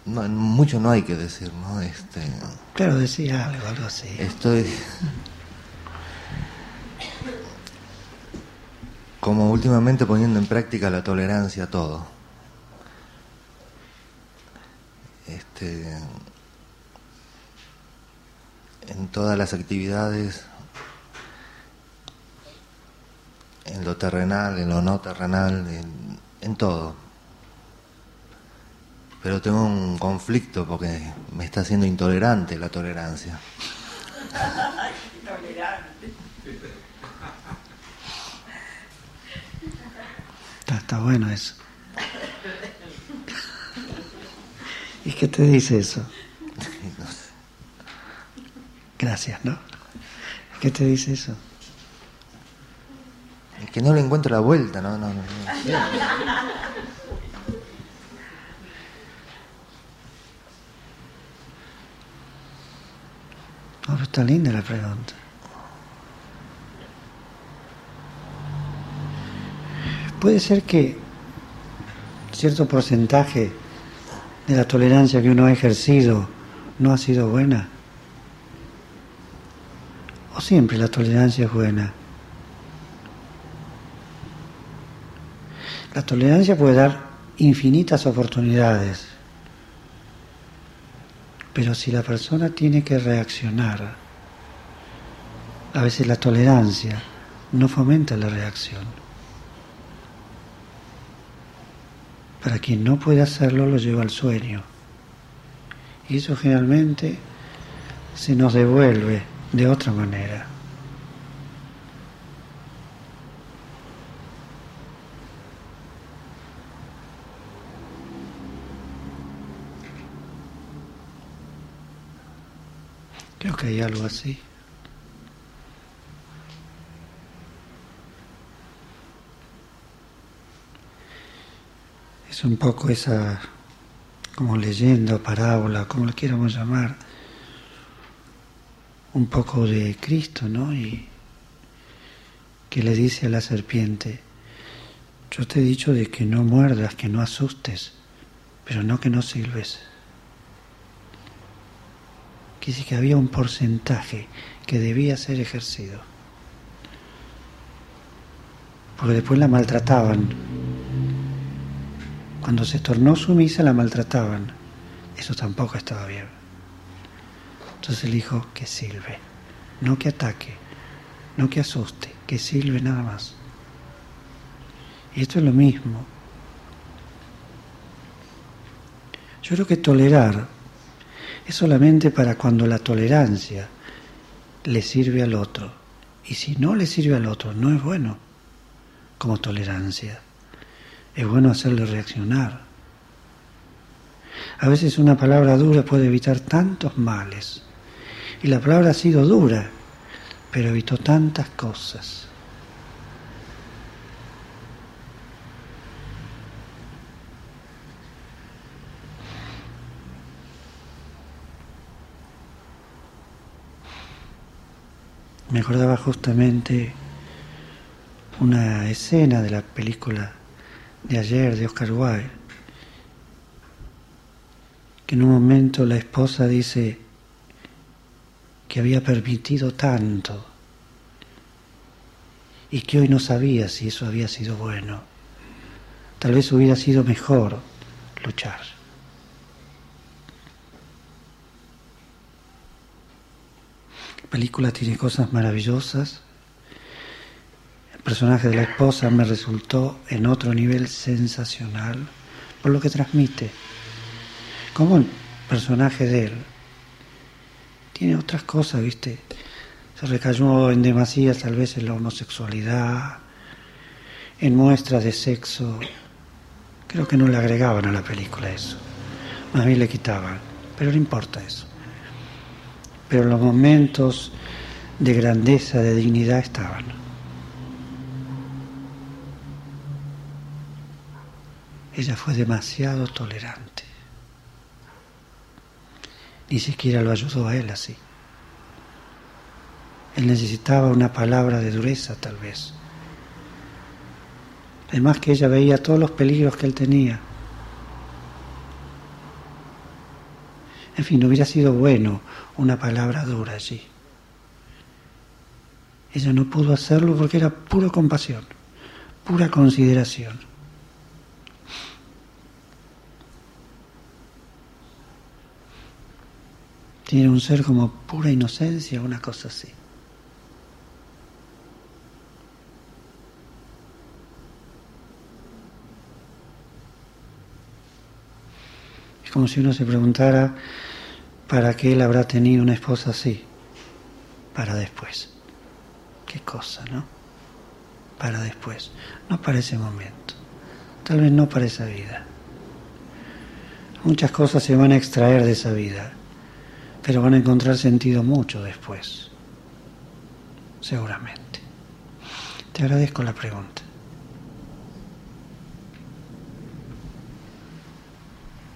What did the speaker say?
no, mucho no hay que decir, ¿no? Claro, decía algo así. Estoy como últimamente poniendo en práctica la tolerancia a todo. En todas las actividades, en lo terrenal, en lo no terrenal, en todo. Pero tengo un conflicto porque me está haciendo intolerante la tolerancia. Está bueno eso. ¿Y qué te dice eso? No sé. Gracias, ¿no? ¿Qué te dice eso? Es que no le encuentro la vuelta, no. No, pero está linda la pregunta. Puede ser que cierto porcentaje de la tolerancia que uno ha ejercido no ha sido buena. ¿O siempre la tolerancia es buena? La tolerancia puede dar infinitas oportunidades, pero si la persona tiene que reaccionar, a veces la tolerancia no fomenta la reacción. Para quien no puede hacerlo, lo lleva al sueño. Y eso generalmente se nos devuelve de otra manera. Creo que hay algo así. Es un poco esa, como leyenda, parábola, como lo quieramos llamar, un poco de Cristo, ¿no? Y que le dice a la serpiente: yo te he dicho de que no muerdas, que no asustes, pero no que no silbes. Que dice que había un porcentaje que debía ser ejercido. Porque después la maltrataban. Cuando se tornó sumisa la maltrataban. Eso tampoco estaba bien. Entonces él dijo que silbe, no que ataque, no que asuste, que silbe nada más. Y esto es lo mismo. Yo creo que tolerar es solamente para cuando la tolerancia le sirve al otro. Y si no le sirve al otro, no es bueno como tolerancia. Es bueno hacerle reaccionar. A veces una palabra dura puede evitar tantos males. Y la palabra ha sido dura, pero evitó tantas cosas. Me acordaba justamente una escena de la película de ayer de Oscar Wilde, que en un momento la esposa dice que había permitido tanto y que hoy no sabía si eso había sido bueno. Tal vez hubiera sido mejor luchar. La película tiene cosas maravillosas. El personaje de la esposa me resultó en otro nivel sensacional por lo que transmite. Como el personaje de él tiene otras cosas, ¿viste? Se recayó en demasía tal vez en la homosexualidad, en muestras de sexo. Creo que no le agregaban a la película eso, más bien le quitaban, pero no importa eso. Pero los momentos de grandeza, de dignidad estaban. Ella fue demasiado tolerante. Ni siquiera lo ayudó a él así. Él necesitaba una palabra de dureza, tal vez. Además que ella veía todos los peligros que él tenía. En fin, hubiera sido bueno una palabra dura allí. Ella no pudo hacerlo porque era pura compasión, pura consideración. Tiene un ser como pura inocencia, una cosa así. Es como si uno se preguntara para qué él habrá tenido una esposa así, para después. Qué cosa, ¿no? Para después, no para ese momento, tal vez no para esa vida. Muchas cosas se van a extraer de esa vida, pero van a encontrar sentido mucho después, seguramente. Te agradezco la pregunta.